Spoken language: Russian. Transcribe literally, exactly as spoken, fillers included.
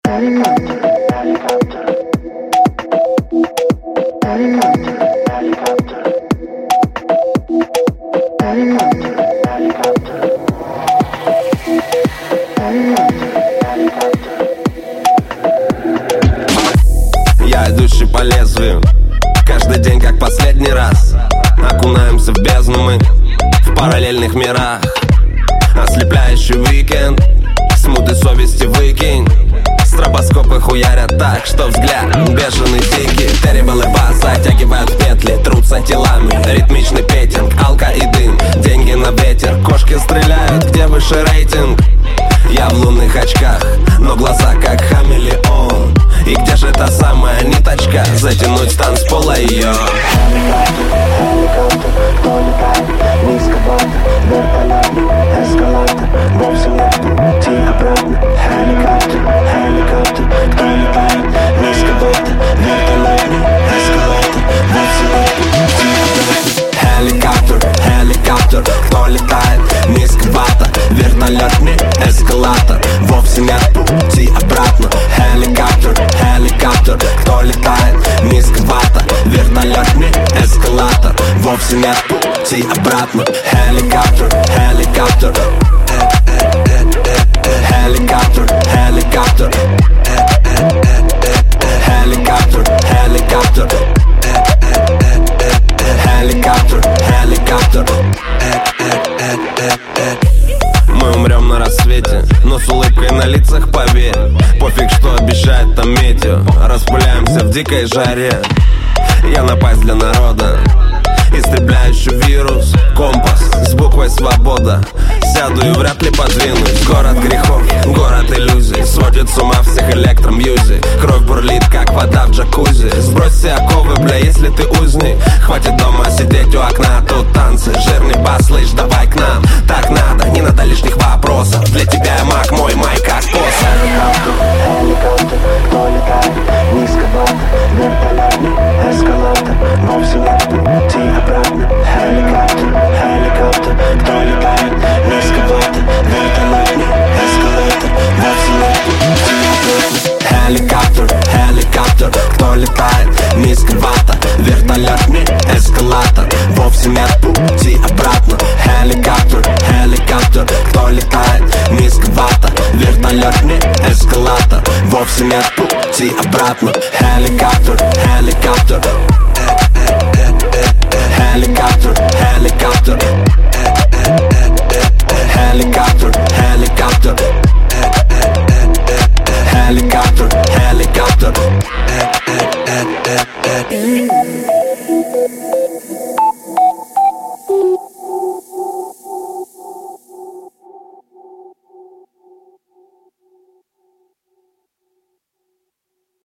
Я идущий по лезвию, каждый день как последний раз. Окунаемся в бездну мы, в параллельных мирах. Ослепляющий уикенд, смуты совести выкинь. Стробоскопы хуярят так, что взгляд бешеный дикий. Террибл и бас затягивают петли, трутся телами. Ритмичный петинг, алка и дым, деньги на ветер. Кошки стреляют, где выше рейтинг. Я в лунных очках, но глаза как хамелеон. И где же та самая ниточка, затянуть с танцпола ее? Helikopter, кто летает низковато, вертолетный эскалатор, вовсе нет пути обратно. Helikopter, helikopter, кто летает низковато, вертолетный эскалатор, вовсе нет пути обратно. Helicopter, helicopter, кто летает низковато, вертолетный эскалатор, вовсе нет пути обратно. Helicopter, helicopter, кто летает низковато, вертолетный эскалатор, вовсе нет пути обратно. Helicopter, helicopter, helicopter, helicopter, helicopter, helicopter, helicopter, helicopter. Мы умрем на рассвете, но с улыбкой на лицах, поверь. Пофиг, что обещает там метео, распыляемся в дикой жаре. Я напасть для народа, истребляющий вирус. Компас с буквой свобода. Сяду и вряд ли подвинусь. Город грехов, город иллюзий, сводит с ума всех электромьюзик. Кровь бурлит, как вода в джакузи. Сбрось все оковы, бля, если ты узник. Хватит дома сидеть у окна, тут танцы. Жирный бас, слышь, давай к нам. Так надо, не надо лишних вопросов. Для тебя я маг, мой май как посох. Helikopter, кто летает низковато, вертолетный эскалатор, вовсе нет пути обратно. Helikopter, helikopter, кто летает низковато, вертолетный эскалатор, вовсе нет пути обратно. Helicopter, helicopter, кто летает низковато, вертолетный эскалатор, вовсе нет пути обратно. Helicopter, helicopter, кто летает низковато, вертолетный эскалатор, вовсе нет пути обратно. Helicopter, helicopter, helicopter, helicopter, helicopter, helicopter, helicopter, helicopter.